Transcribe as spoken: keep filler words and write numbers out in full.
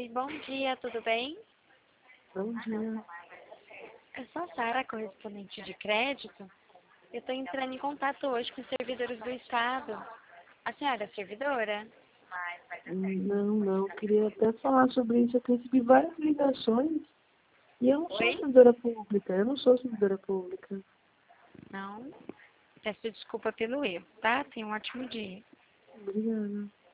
Oi, bom dia, tudo bem? Bom dia. Eu sou a Sara, correspondente de crédito. Eu estou entrando em contato hoje com os servidores do Estado. A senhora é servidora? Não, não. Queria até falar sobre isso. Eu recebi várias ligações e eu não sou Oi? servidora pública. Eu não sou servidora pública. Não. Peço desculpa pelo erro, tá? Tenha um ótimo dia. Obrigada.